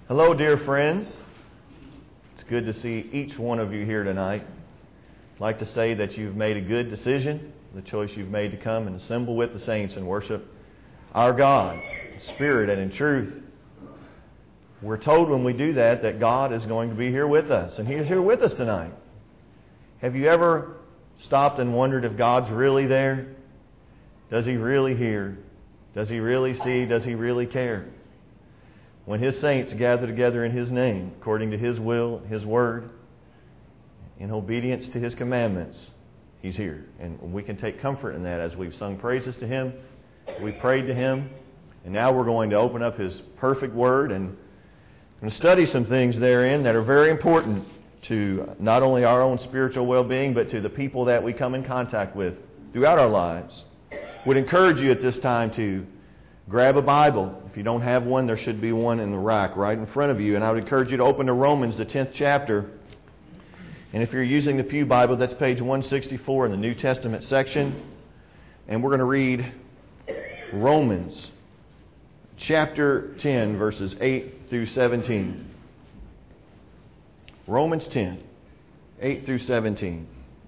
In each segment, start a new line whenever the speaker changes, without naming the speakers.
Hello, dear friends. It's good to see each one of you here tonight. I'd like to say that you've made a good decision, the choice you've made to come and assemble with the saints and worship our God, in spirit and in truth. We're told when we do that that God is going to be here with us, and He is here with us tonight. Have you ever stopped and wondered if God's really there? Does He really hear? Does He really see? Does He really care? When His saints gather together in His name, according to His will, His word, in obedience to His commandments, He's here. And we can take comfort in that as we've sung praises to Him, we prayed to Him, and now we're going to open up His perfect word and study some things therein that are very important to not only our own spiritual well-being, but to the people that we come in contact with throughout our lives. Would encourage you at this time to grab a Bible. If you don't have one, there should be one in the rack right in front of you. And I would encourage you to open to Romans, the 10th chapter. And if you're using the Pew Bible, that's page 164 in the New Testament section. And we're going to read Romans chapter 10, verses 8 through 17. Romans 10, 8 through 17.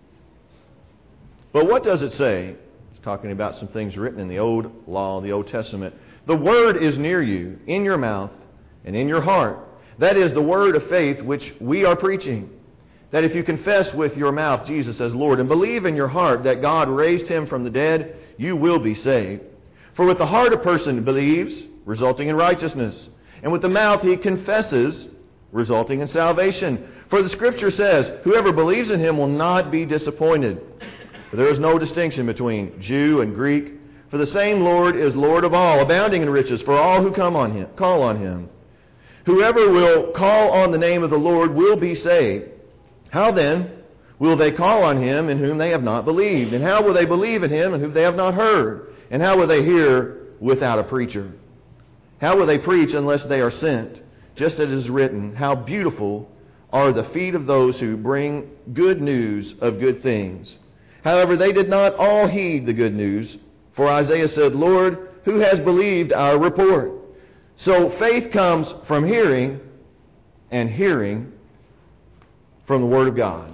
But what does it say? Talking about some things written in the Old Law, the Old Testament. The Word is near you, in your mouth and in your heart. That is the word of faith which we are preaching. That if you confess with your mouth Jesus as Lord and believe in your heart that God raised Him from the dead, you will be saved. For with the heart a person believes, resulting in righteousness. And with the mouth he confesses, resulting in salvation. For the Scripture says, whoever believes in Him will not be disappointed. For there is no distinction between Jew and Greek, for the same Lord is Lord of all, abounding in riches for all who call on Him. Whoever will call on the name of the Lord will be saved. How then will they call on Him in whom they have not believed? And how will they believe in Him in whom they have not heard? And how will they hear without a preacher? How will they preach unless they are sent? Just as it is written, how beautiful are the feet of those who bring good news of good things. However, they did not all heed the good news. For Isaiah said, Lord, who has believed our report? So faith comes from hearing, and hearing from the Word of God.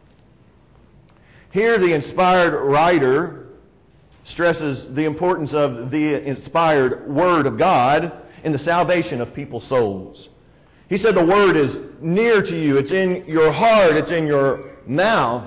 Here the inspired writer stresses the importance of the inspired Word of God in the salvation of people's souls. He said the Word is near to you. It's in your heart. It's in your mouth.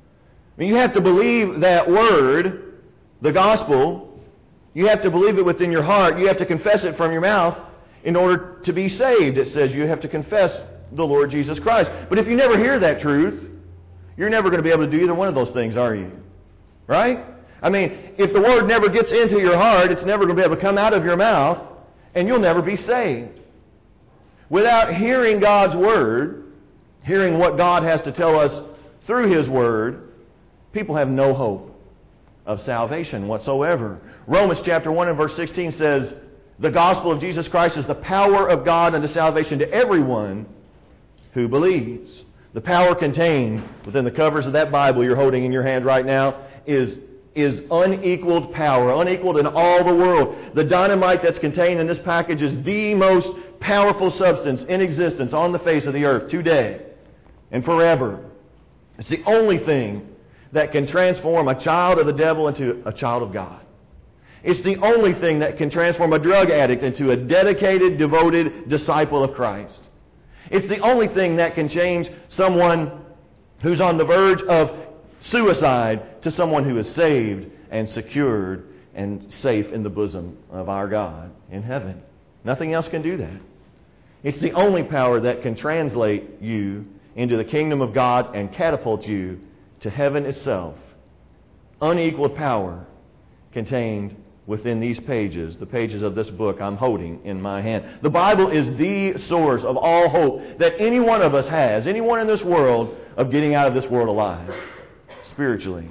I mean, you have to believe that Word, the gospel. You have to believe it within your heart. You have to confess it from your mouth in order to be saved. It says you have to confess the Lord Jesus Christ. But if you never hear that truth, you're never going to be able to do either one of those things, are you? Right? I mean, if the Word never gets into your heart, it's never going to be able to come out of your mouth, and you'll never be saved. Without hearing God's Word, hearing what God has to tell us through His Word, people have no hope of salvation whatsoever. Romans chapter 1 and verse 16 says, the gospel of Jesus Christ is the power of God unto salvation to everyone who believes. The power contained within the covers of that Bible you're holding in your hand right now is unequaled power, unequaled in all the world. The dynamite that's contained in this package is the most powerful substance in existence on the face of the earth today and forever. It's the only thing that can transform a child of the devil into a child of God. It's the only thing that can transform a drug addict into a dedicated, devoted disciple of Christ. It's the only thing that can change someone who's on the verge of suicide to someone who is saved and secured and safe in the bosom of our God in heaven. Nothing else can do that. It's the only power that can translate you into the kingdom of God and catapult you to heaven itself. Unequaled power contained within these pages, the pages of this book I'm holding in my hand. The Bible is the source of all hope that any one of us has, anyone in this world, of getting out of this world alive, spiritually.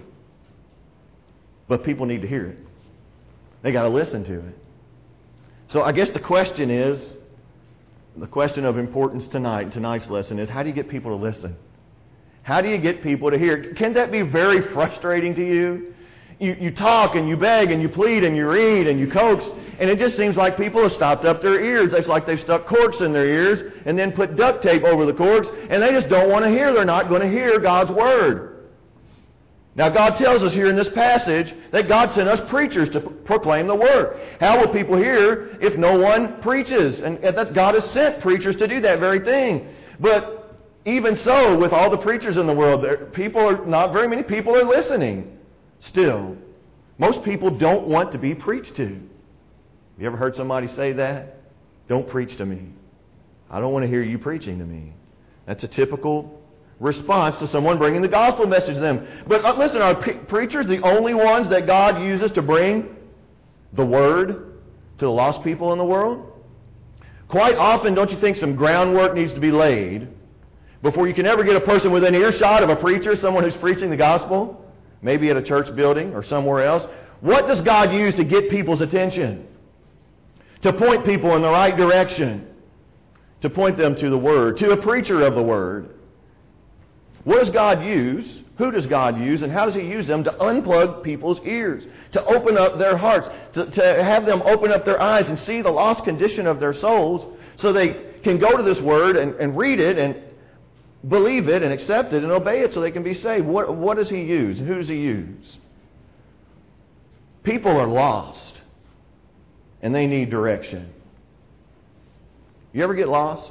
But people need to hear it. They got to listen to it. So I guess the question of importance tonight, tonight's lesson is, how do you get people to listen? How do you get people to hear? Can that be very frustrating to you? You talk and you beg and you plead and you read and you coax, and it just seems like people have stopped up their ears. It's like they've stuck corks in their ears and then put duct tape over the corks, and they just don't want to hear. They're not going to hear God's Word. Now, God tells us here in this passage that God sent us preachers to proclaim the Word. How will people hear if no one preaches? And that God has sent preachers to do that very thing. But even so, with all the preachers in the world, not very many people are listening. Still, most people don't want to be preached to. You ever heard somebody say that? Don't preach to me. I don't want to hear you preaching to me. That's a typical response to someone bringing the gospel message to them. But listen, are preachers the only ones that God uses to bring the Word to the lost people in the world? Quite often, don't you think some groundwork needs to be laid before you can ever get a person within earshot of a preacher, someone who's preaching the gospel? Maybe at a church building or somewhere else. What does God use to get people's attention? To point people in the right direction. To point them to the Word. To a preacher of the Word. What does God use? Who does God use? And how does He use them to unplug people's ears? To open up their hearts. To have them open up their eyes and see the lost condition of their souls so they can go to this Word and read it and believe it and accept it and obey it so they can be saved. What does He use? Who does He use? People are lost and they need direction. You ever get lost?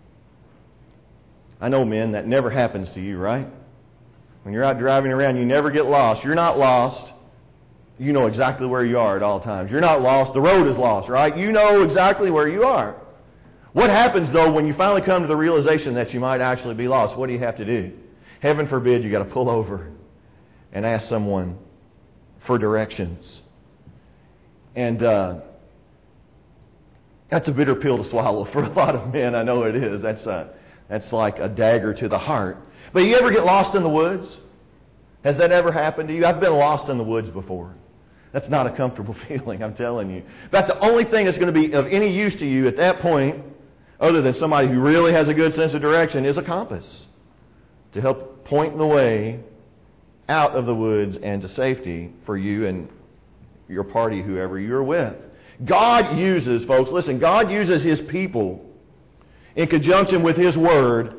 I know, men, that never happens to you, right? When you're out driving around, you never get lost. You're not lost. You know exactly where you are at all times. You're not lost. The road is lost, right? You know exactly where you are. What happens, though, when you finally come to the realization that you might actually be lost? What do you have to do? Heaven forbid you got to pull over and ask someone for directions. And that's a bitter pill to swallow for a lot of men. I know it is. That's like a dagger to the heart. But you ever get lost in the woods? Has that ever happened to you? I've been lost in the woods before. That's not a comfortable feeling, I'm telling you. About the only thing that's going to be of any use to you at that point, other than somebody who really has a good sense of direction, is a compass to help point the way out of the woods and to safety for you and your party, whoever you're with. God uses, folks, listen, God uses His people in conjunction with His Word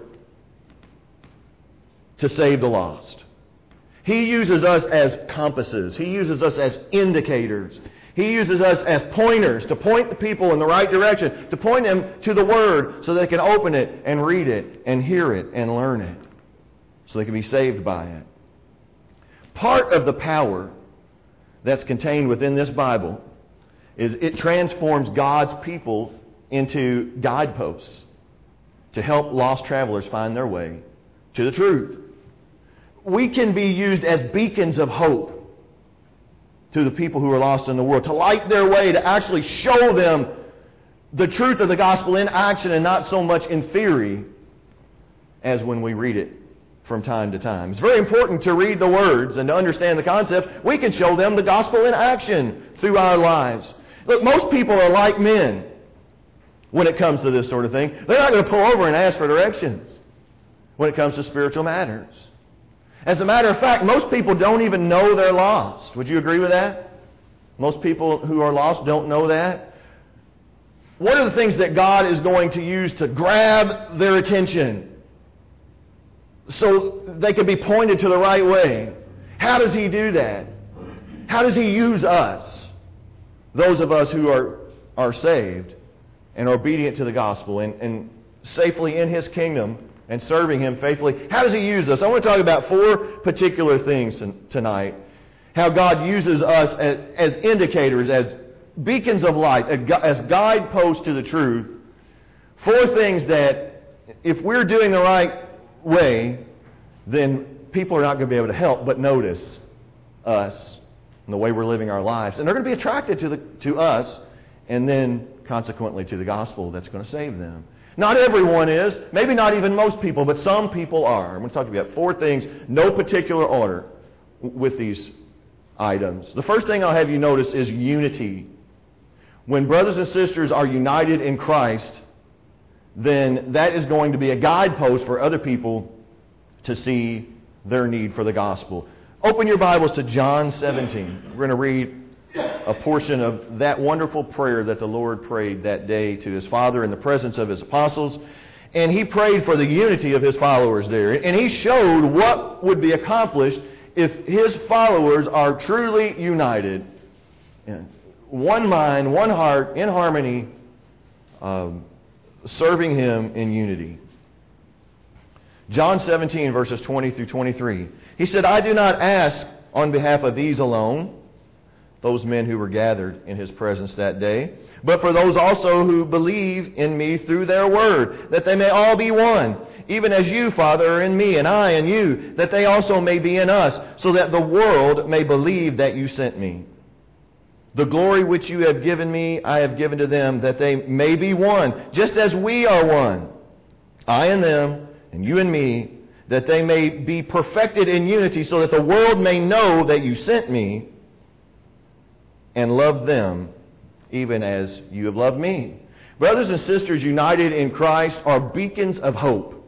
to save the lost. He uses us as compasses. He uses us as indicators. He uses us as pointers to point the people in the right direction, to point them to the Word so they can open it and read it and hear it and learn it so they can be saved by it. Part of the power that's contained within this Bible is it transforms God's people into guideposts to help lost travelers find their way to the truth. We can be used as beacons of hope to the people who are lost in the world, to light their way, to actually show them the truth of the gospel in action and not so much in theory as when we read it from time to time. It's very important to read the words and to understand the concept. We can show them the gospel in action through our lives. Look, most people are like men when it comes to this sort of thing. They're not going to pull over and ask for directions when it comes to spiritual matters. As a matter of fact, most people don't even know they're lost. Would you agree with that? Most people who are lost don't know that. What are the things that God is going to use to grab their attention so they can be pointed to the right way? How does He do that? How does He use us, those of us who are saved and obedient to the gospel and safely in His kingdom and serving Him faithfully? How does He use us? I want to talk about 4 particular things tonight. How God uses us as indicators, as beacons of light, as guideposts to the truth. 4 things that if we're doing the right way, then people are not going to be able to help but notice us and the way we're living our lives. And they're going to be attracted to us and then consequently to the gospel that's going to save them. Not everyone is, maybe not even most people, but some people are. I'm going to talk to you about 4 things, no particular order with these items. The first thing I'll have you notice is unity. When brothers and sisters are united in Christ, then that is going to be a guidepost for other people to see their need for the gospel. Open your Bibles to John 17. We're going to read a portion of that wonderful prayer that the Lord prayed that day to His Father in the presence of His apostles. And He prayed for the unity of His followers there. And He showed what would be accomplished if His followers are truly united. One mind, one heart, in harmony, serving Him in unity. John 17, verses 20 through 23. He said, I do not ask on behalf of these alone, those men who were gathered in His presence that day, but for those also who believe in me through their word, that they may all be one, even as you, Father, are in me, and I in you, that they also may be in us, so that the world may believe that you sent me. The glory which you have given me, I have given to them, that they may be one, just as we are one. I and them, and you and me, that they may be perfected in unity, so that the world may know that you sent me and loved them, even as you have loved me. Brothers and sisters united in Christ are beacons of hope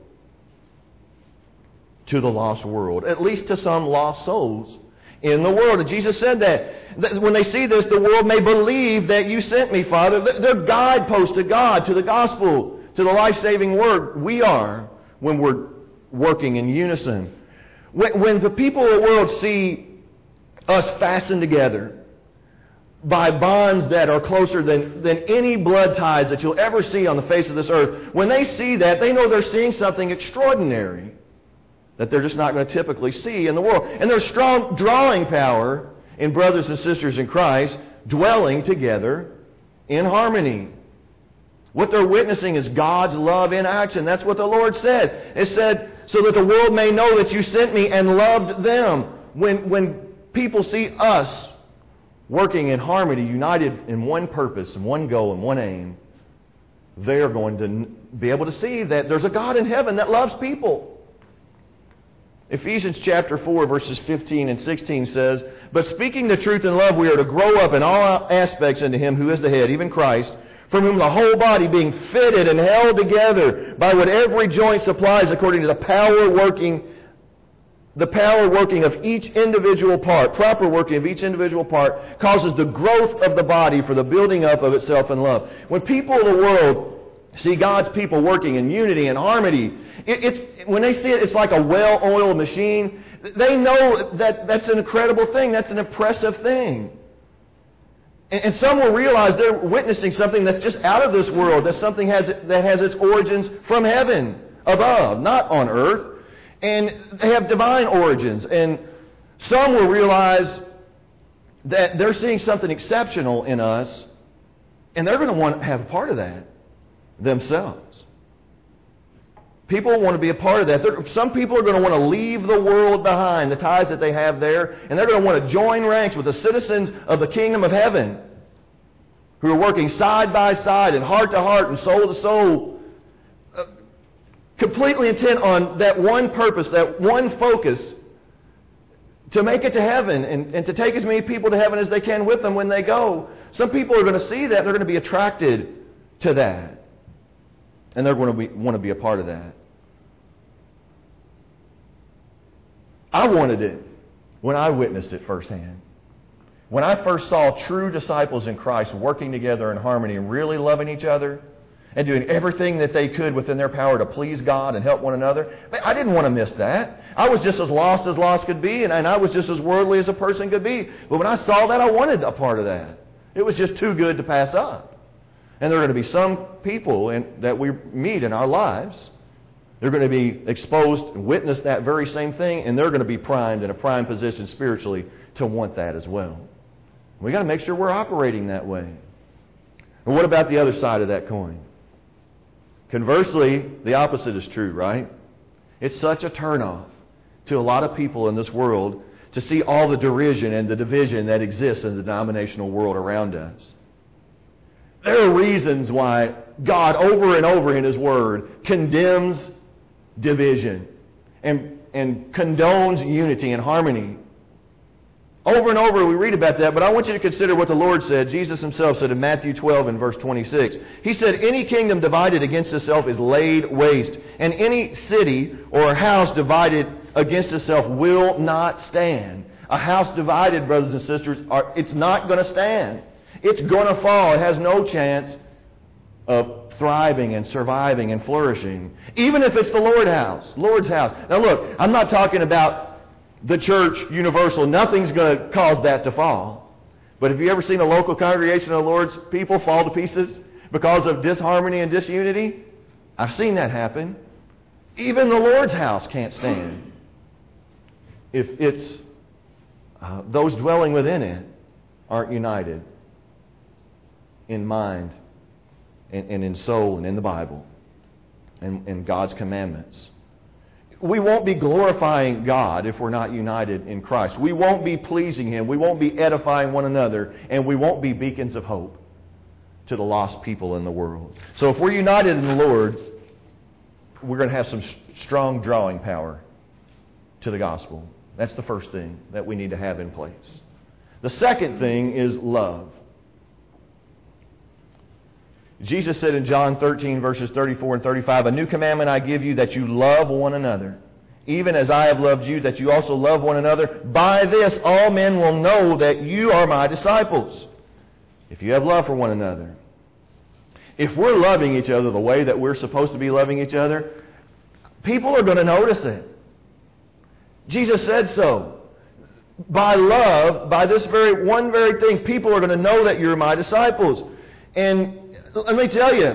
to the lost world, at least to some lost souls in the world. And Jesus said that when they see this, the world may believe that you sent me, Father. They're guideposts to God, to the gospel, to the life-saving word. We are when we're working in unison. When the people of the world see us fastened together by bonds that are closer than any blood ties that you'll ever see on the face of this earth, when they see that, they know they're seeing something extraordinary that they're just not going to typically see in the world. And there's strong drawing power in brothers and sisters in Christ dwelling together in harmony. What they're witnessing is God's love in action. That's what the Lord said. It said, so that the world may know that you sent me and loved them. When people see us working in harmony, united in one purpose and one goal and one aim, they're going to be able to see that there's a God in heaven that loves people. Ephesians chapter 4, verses 15 and 16 says, but speaking the truth in love, we are to grow up in all aspects into Him who is the head, even Christ, from whom the whole body, being fitted and held together by what every joint supplies according to the power working of each individual part, proper working of each individual part, causes the growth of the body for the building up of itself in love. When people of the world see God's people working in unity and harmony, when they see it, it's like a well-oiled machine. They know that that's an incredible thing. That's an impressive thing. And some will realize they're witnessing something that's just out of this world, that something that has its origins from heaven, above, not on earth. And they have divine origins. And some will realize that they're seeing something exceptional in us, and they're going to want to have a part of that themselves. People want to be a part of that. Some people are going to want to leave the world behind, the ties that they have there, and they're going to want to join ranks with the citizens of the kingdom of heaven who are working side by side and heart to heart and soul to soul, completely intent on that one purpose, that one focus, to make it to heaven and to take as many people to heaven as they can with them when they go. Some people are going to see that. They're going to be attracted to that. And they're going to want to be a part of that. I wanted it when I witnessed it firsthand. When I first saw true disciples in Christ working together in harmony and really loving each other and doing everything that they could within their power to please God and help one another, I didn't want to miss that. I was just as lost could be, and I was just as worldly as a person could be. But when I saw that, I wanted a part of that. It was just too good to pass up. And there are going to be some people that we meet in our lives. They're going to be exposed and witness that very same thing, and they're going to be primed in a prime position spiritually to want that as well. We've got to make sure we're operating that way. And what about the other side of that coin? Conversely, the opposite is true, right? It's such a turnoff to a lot of people in this world to see all the derision and the division that exists in the denominational world around us. There are reasons why God over and over in His Word condemns division and condones unity and harmony. Over and over we read about that, but I want you to consider what the Lord said. Jesus Himself said in Matthew 12 and verse 26. He said, any kingdom divided against itself is laid waste, and any city or house divided against itself will not stand. A house divided, brothers and sisters, it's not going to stand. It's going to fall. It has no chance of thriving and surviving and flourishing. Even if it's the Lord's house. Now look, I'm not talking about the church universal. Nothing's going to cause that to fall. But have you ever seen a local congregation of the Lord's people fall to pieces because of disharmony and disunity? I've seen that happen. Even the Lord's house can't stand if it's those dwelling within it aren't united in mind and in soul and in the Bible and God's commandments. We won't be glorifying God if we're not united in Christ. We won't be pleasing Him. We won't be edifying one another. And we won't be beacons of hope to the lost people in the world. So if we're united in the Lord, we're going to have some strong drawing power to the gospel. That's the first thing that we need to have in place. The second thing is love. Jesus said in John 13, verses 34 and 35, "A new commandment I give you, that you love one another, even as I have loved you, that you also love one another. By this all men will know that you are my disciples, if you have love for one another." If we're loving each other the way that we're supposed to be loving each other, people are going to notice it. Jesus said so. By love, by this one very thing, people are going to know that you're my disciples. And let me tell you,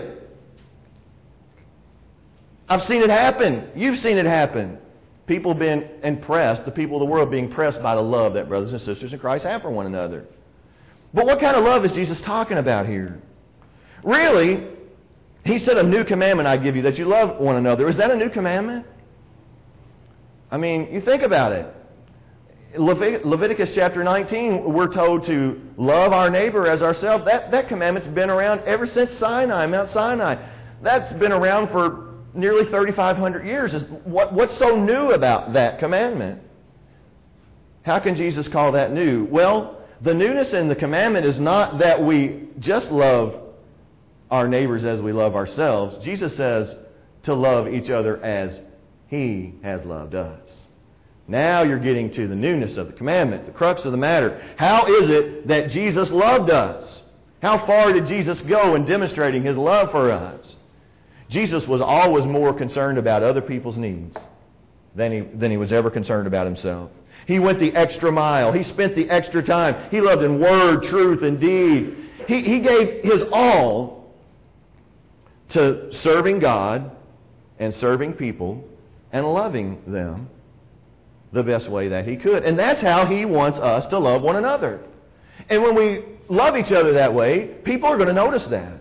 I've seen it happen. You've seen it happen. People being impressed, the people of the world being impressed by the love that brothers and sisters in Christ have for one another. But what kind of love is Jesus talking about here? Really, He said, "A new commandment I give you, that you love one another." Is that a new commandment? I mean, you think about it. Leviticus chapter 19, we're told to love our neighbor as ourselves. That commandment's been around ever since Sinai, Mount Sinai. That's been around for nearly 3,500 years. What's so new about that commandment? How can Jesus call that new? Well, the newness in the commandment is not that we just love our neighbors as we love ourselves. Jesus says to love each other as He has loved us. Now you're getting to the newness of the commandment, the crux of the matter. How is it that Jesus loved us? How far did Jesus go in demonstrating His love for us? Jesus was always more concerned about other people's needs than he was ever concerned about Himself. He went the extra mile. He spent the extra time. He loved in word, truth, and deed. He gave His all to serving God and serving people and loving them the best way that He could. And that's how He wants us to love one another. And when we love each other that way, people are going to notice that.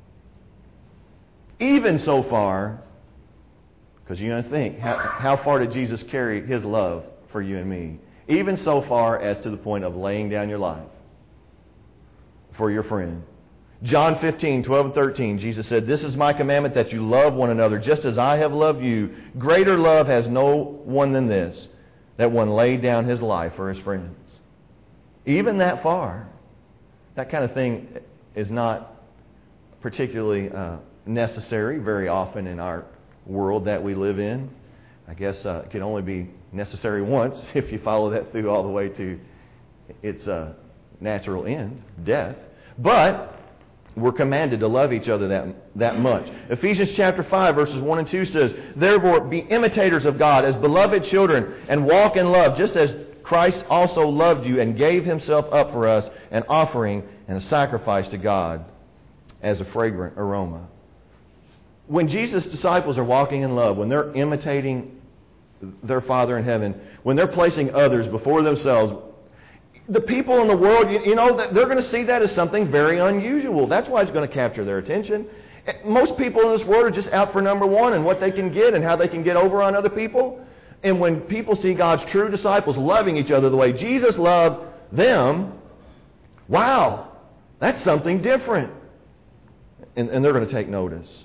Even so far, because you're going to think, how far did Jesus carry His love for you and me? Even so far as to the point of laying down your life for your friend. John 15, 12 and 13, Jesus said, "This is my commandment, that you love one another, just as I have loved you. Greater love has no one than this, that one laid down his life for his friends." Even that far. That kind of thing is not particularly necessary very often in our world that we live in. I guess it can only be necessary once if you follow that through all the way to its natural end, death. But we're commanded to love each other that much. Ephesians chapter 5, verses 1 and 2 says, "Therefore be imitators of God as beloved children, and walk in love, just as Christ also loved you and gave Himself up for us, an offering and a sacrifice to God as a fragrant aroma." When Jesus' disciples are walking in love, when they're imitating their Father in heaven, when they're placing others before themselves, the people in the world, they're going to see that as something very unusual. That's why it's going to capture their attention. Most people in this world are just out for number one and what they can get and how they can get over on other people. And when people see God's true disciples loving each other the way Jesus loved them, wow, that's something different. And they're going to take notice.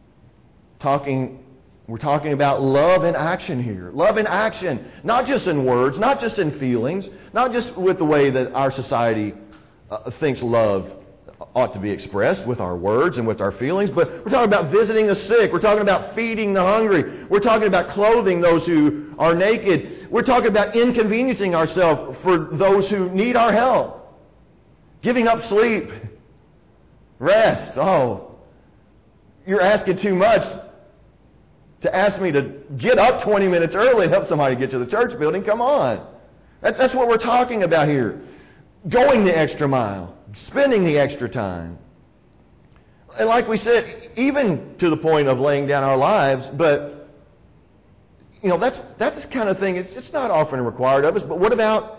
We're talking about love in action here. Love in action. Not just in words, not just in feelings, not just with the way that our society thinks love ought to be expressed with our words and with our feelings, but we're talking about visiting the sick. We're talking about feeding the hungry. We're talking about clothing those who are naked. We're talking about inconveniencing ourselves for those who need our help. Giving up sleep. Rest. Oh, you're asking too much to ask me to get up 20 minutes early and help somebody get to the church building. Come on. That's what we're talking about here. Going the extra mile. Spending the extra time. And like we said, even to the point of laying down our lives, but that's the kind of thing, it's not often required of us, but what about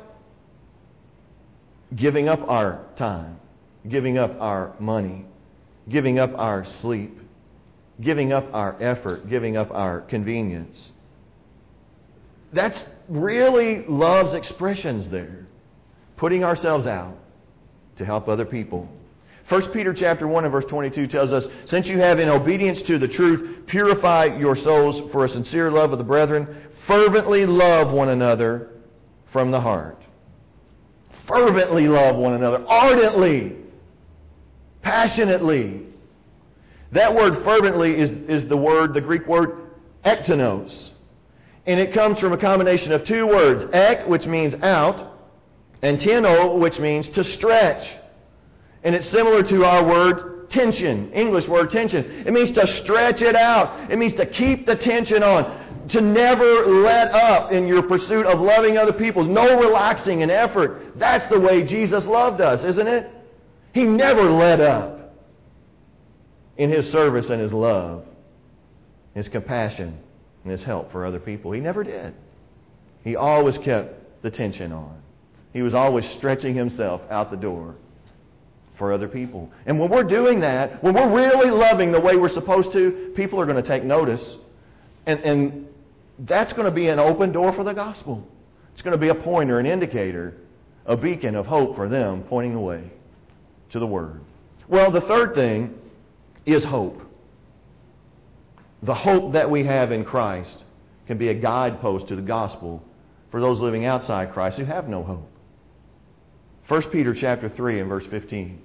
giving up our time, giving up our money, giving up our sleep, giving up our effort, giving up our convenience? That's really love's expressions there. Putting ourselves out to help other people. 1 Peter chapter 1 and verse 22 tells us, since you have in obedience to the truth purified your souls for a sincere love of the brethren, fervently love one another from the heart. Fervently love one another. Ardently. Passionately. That word fervently is the Greek word ektenos. And it comes from a combination of two words. Ek, which means out, and teno, which means to stretch. And it's similar to our word tension, English word tension. It means to stretch it out. It means to keep the tension on. To never let up in your pursuit of loving other people. No relaxing in effort. That's the way Jesus loved us, isn't it? He never let up in His service and His love, His compassion, and His help for other people. He never did. He always kept the tension on. He was always stretching Himself out the door for other people. And when we're doing that, when we're really loving the way we're supposed to, people are going to take notice. And that's going to be an open door for the gospel. It's going to be a pointer, an indicator, a beacon of hope for them, pointing the way to the Word. Well, the third thing is hope. The hope that we have in Christ can be a guidepost to the gospel for those living outside Christ who have no hope. 1 Peter chapter 3 and verse 15.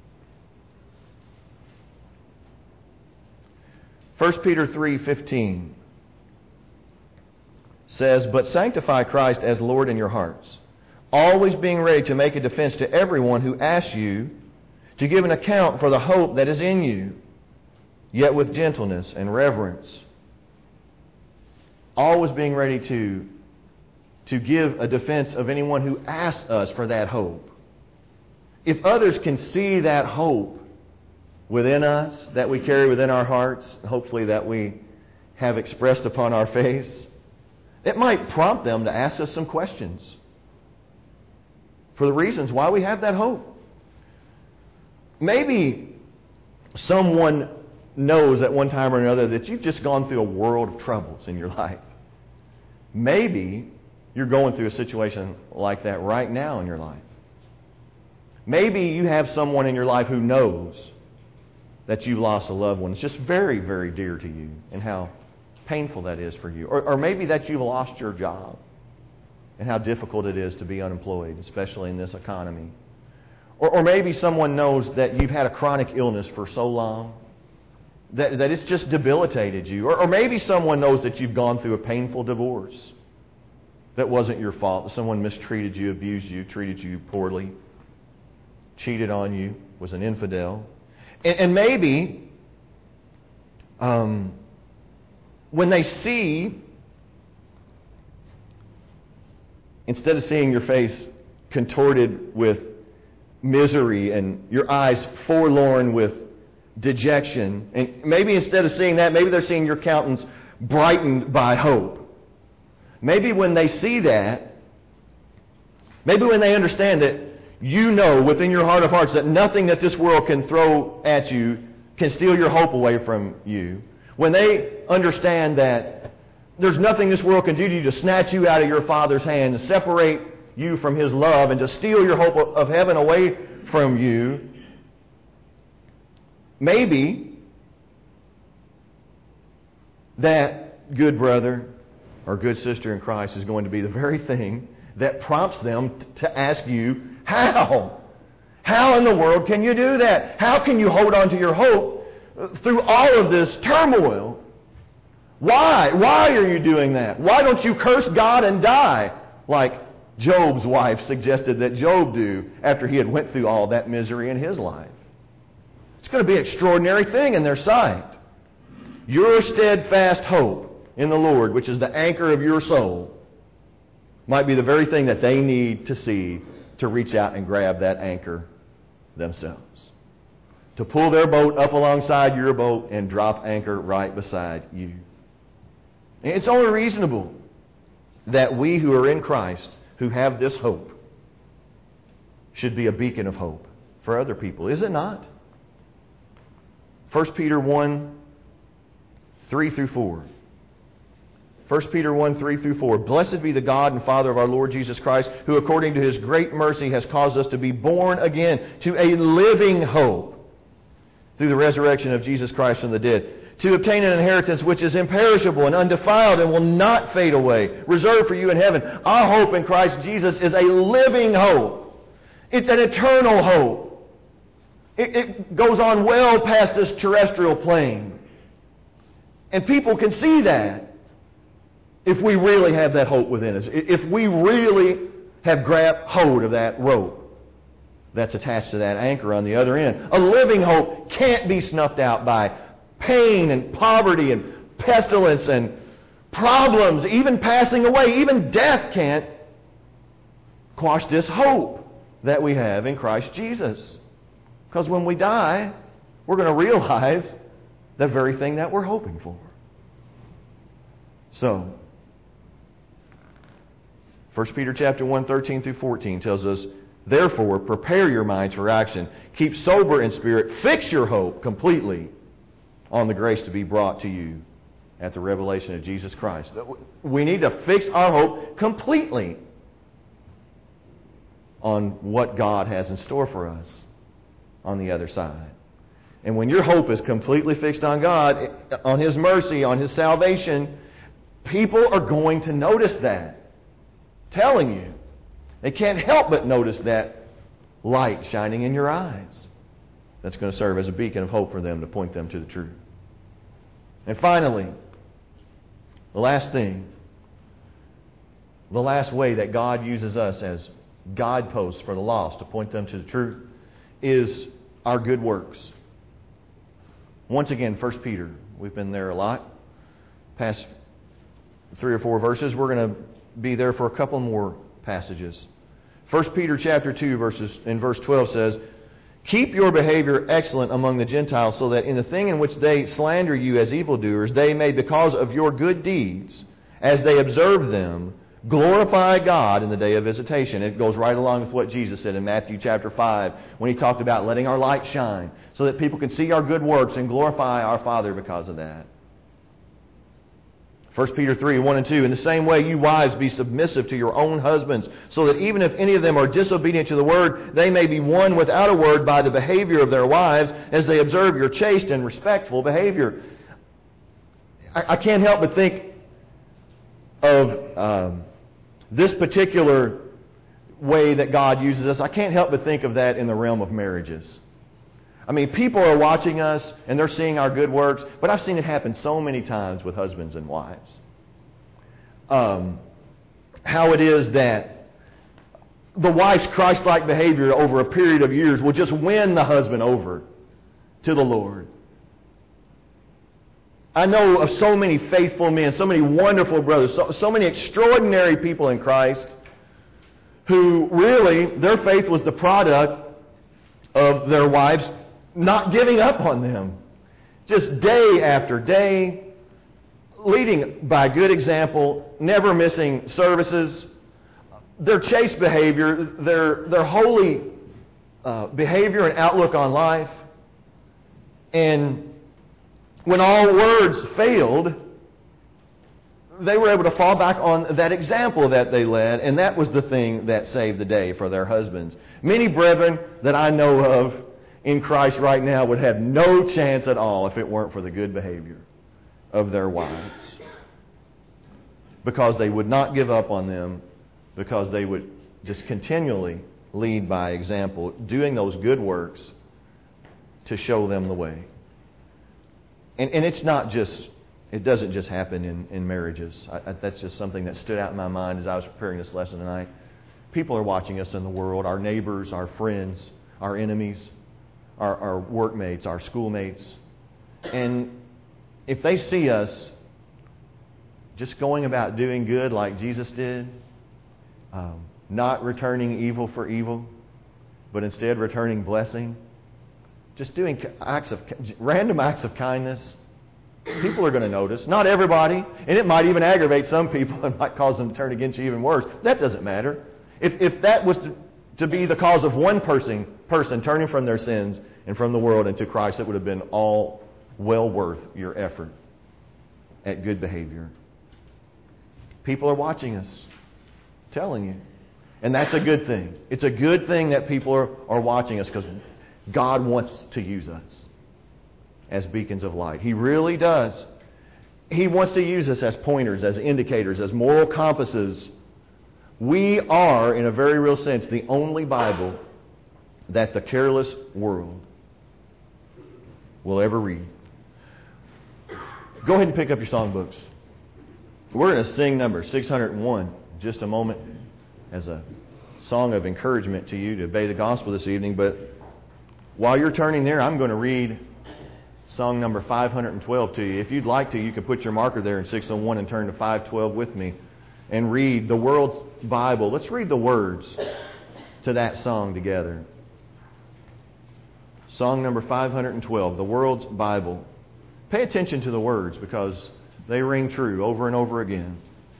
1 Peter 3:15 says, but sanctify Christ as Lord in your hearts, always being ready to make a defense to everyone who asks you to give an account for the hope that is in you, yet with gentleness and reverence. Always being ready to give a defense of anyone who asks us for that hope. If others can see that hope within us, that we carry within our hearts, hopefully that we have expressed upon our face, it might prompt them to ask us some questions for the reasons why we have that hope. Maybe someone knows at one time or another that you've just gone through a world of troubles in your life. Maybe you're going through a situation like that right now in your life. Maybe you have someone in your life who knows that you've lost a loved one. It's just very, very dear to you, and how painful that is for you. Or maybe that you've lost your job and how difficult it is to be unemployed, especially in this economy. Or maybe someone knows that you've had a chronic illness for so long that it's just debilitated you. Or maybe someone knows that you've gone through a painful divorce that wasn't your fault, that someone mistreated you, abused you, treated you poorly, cheated on you, was an infidel. And maybe when they see, instead of seeing your face contorted with misery and your eyes forlorn with dejection, and maybe instead of seeing that, maybe they're seeing your countenance brightened by hope. Maybe when they see that, maybe when they understand that you know within your heart of hearts that nothing that this world can throw at you can steal your hope away from you. When they understand that there's nothing this world can do to you to snatch you out of your Father's hand and separate you from His love and to steal your hope of heaven away from you, maybe that good brother or good sister in Christ is going to be the very thing that prompts them to ask you, how? How in the world can you do that? How can you hold on to your hope through all of this turmoil? Why? Why are you doing that? Why don't you curse God and die like Job's wife suggested that Job do after he had went through all that misery in his life? It's going to be an extraordinary thing in their sight. Your steadfast hope in the Lord, which is the anchor of your soul, might be the very thing that they need to see to reach out and grab that anchor themselves. To pull their boat up alongside your boat and drop anchor right beside you. And it's only reasonable that we who are in Christ, who have this hope, should be a beacon of hope for other people. Is it not? 1 Peter 1, 3 through 4. 1 Peter 1, 3 through 4. Blessed be the God and Father of our Lord Jesus Christ, who according to His great mercy has caused us to be born again to a living hope through the resurrection of Jesus Christ from the dead, to obtain an inheritance which is imperishable and undefiled and will not fade away, reserved for you in heaven. Our hope in Christ Jesus is a living hope. It's an eternal hope. It goes on well past this terrestrial plane. And people can see that if we really have that hope within us. If we really have grabbed hold of that rope that's attached to that anchor on the other end. A living hope can't be snuffed out by pain and poverty and pestilence and problems, even passing away. Even death can't quash this hope that we have in Christ Jesus. Because when we die, we're going to realize the very thing that we're hoping for. So, 1 Peter chapter 1, 13 through 14 tells us, therefore, prepare your minds for action. Keep sober in spirit. Fix your hope completely on the grace to be brought to you at the revelation of Jesus Christ. We need to fix our hope completely on what God has in store for us on the other side. And when your hope is completely fixed on God, on His mercy, on His salvation, people are going to notice that. Telling you. They can't help but notice that light shining in your eyes. That's going to serve as a beacon of hope for them to point them to the truth. And finally, the last thing, the last way that God uses us as guideposts for the lost to point them to the truth is our good works. Once again, 1 Peter. We've been there a lot. Past 3 or 4 verses. We're going to be there for a couple more passages. 1 Peter chapter 2 verse 12 says, keep your behavior excellent among the Gentiles, so that in the thing in which they slander you as evildoers, they may, because of your good deeds, as they observe them, glorify God in the day of visitation. It goes right along with what Jesus said in Matthew chapter 5 when He talked about letting our light shine so that people can see our good works and glorify our Father because of that. 1 Peter 3, 1 and 2, in the same way, you wives be submissive to your own husbands, so that even if any of them are disobedient to the word, they may be won without a word by the behavior of their wives, as they observe your chaste and respectful I can't help but think of this particular way that God uses us. I can't help but think of that in the realm of marriages. I mean, people are watching us and they're seeing our good works, but I've seen it happen so many times with husbands and wives. How it is that the wife's Christ-like behavior over a period of years will just win the husband over to the Lord. I know of so many faithful men, so many wonderful brothers, so many extraordinary people in Christ who really, their faith was the product of their wives not giving up on them. Just day after day, leading by good example, never missing services. Their chaste behavior, their holy behavior and outlook on life. And when all words failed, they were able to fall back on that example that they led, and that was the thing that saved the day for their husbands. Many brethren that I know of in Christ right now would have no chance at all if it weren't for the good behavior of their wives. Because they would not give up on them, because they would just continually lead by example, doing those good works to show them the way. And it's not just, it doesn't just happen in marriages. That's just something that stood out in my mind as I was preparing this lesson tonight. People are watching us in the world, our neighbors, our friends, our enemies, our workmates, our schoolmates. And if they see us just going about doing good like Jesus did, not returning evil for evil, but instead returning blessing, just doing random acts of kindness, people are going to notice. Not everybody, and it might even aggravate some people and might cause them to turn against you even worse. That doesn't matter. If that was to be the cause of one person turning from their sins and from the world into Christ, it would have been all well worth your effort at good behavior. People are watching us, telling you. And that's a good thing. It's a good thing that people are watching us, because God wants to use us as beacons of light. He really does. He wants to use us as pointers, as indicators, as moral compasses. We are, in a very real sense, the only Bible that the careless world will ever read. Go ahead and pick up your songbooks. We're going to sing number 601 in just a moment as a song of encouragement to you to obey the gospel this evening. But while you're turning there, I'm going to read song number 512 to you. If you'd like to, you can put your marker there in 601 and turn to 512 with me and read the world's Bible. Let's read the words to that song together. Song number 512, the world's Bible. Pay attention to the words, because they ring true over and over again.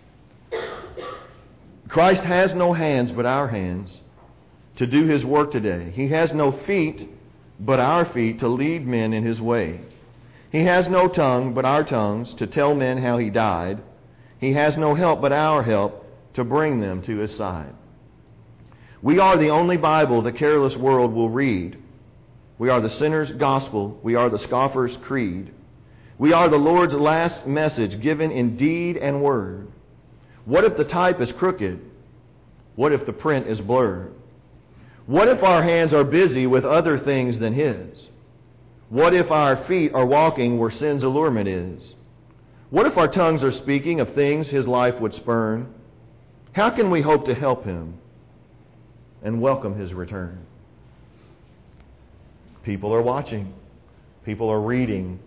Christ has no hands but our hands to do His work today. He has no feet but our feet to lead men in His way. He has no tongue but our tongues to tell men how He died. He has no help but our help to bring them to His side. We are the only Bible the careless world will read. We are the sinner's gospel. We are the scoffer's creed. We are the Lord's last message given in deed and word. What if the type is crooked? What if the print is blurred? What if our hands are busy with other things than His? What if our feet are walking where sin's allurement is? What if our tongues are speaking of things His life would spurn? How can we hope to help Him and welcome His return? People are watching. People are reading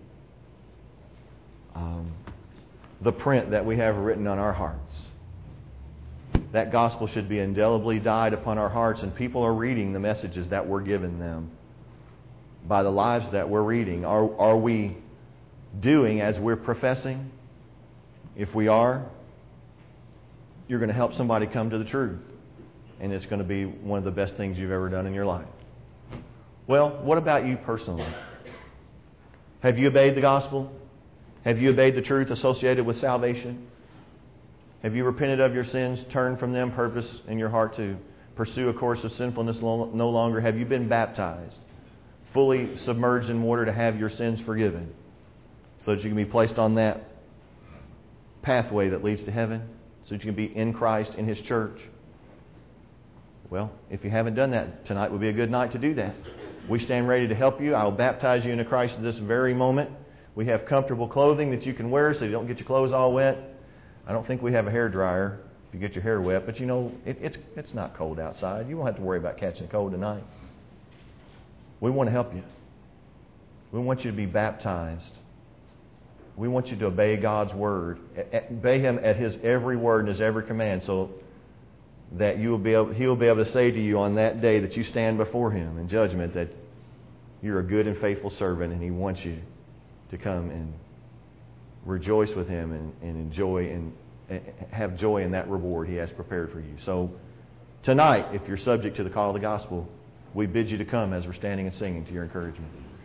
the print that we have written on our hearts. That gospel should be indelibly dyed upon our hearts, and people are reading the messages that we're giving them by the lives that we're reading. Are we doing as we're professing? If we are, you're going to help somebody come to the truth, and it's going to be one of the best things you've ever done in your life. Well, what about you personally? Have you obeyed the gospel? Have you obeyed the truth associated with salvation? Have you repented of your sins, turned from them, purpose in your heart to pursue a course of sinfulness no longer? Have you been baptized, fully submerged in water to have your sins forgiven, so that you can be placed on that pathway that leads to heaven, so that you can be in Christ, in His church? Well, if you haven't done that, tonight would be a good night to do that. We stand ready to help you. I will baptize you into Christ at this very moment. We have comfortable clothing that you can wear so you don't get your clothes all wet. I don't think we have a hair dryer if you get your hair wet, but you know, it's not cold outside. You won't have to worry about catching a cold tonight. We want to help you. We want you to be baptized. We want you to obey God's word. Obey Him at His every word and His every command, so that He will be able to say to you on that day that you stand before Him in judgment that you're a good and faithful servant, and He wants you to come and rejoice with Him and enjoy and have joy in that reward He has prepared for you. So tonight, if you're subject to the call of the gospel, we bid you to come as we're standing and singing to your encouragement.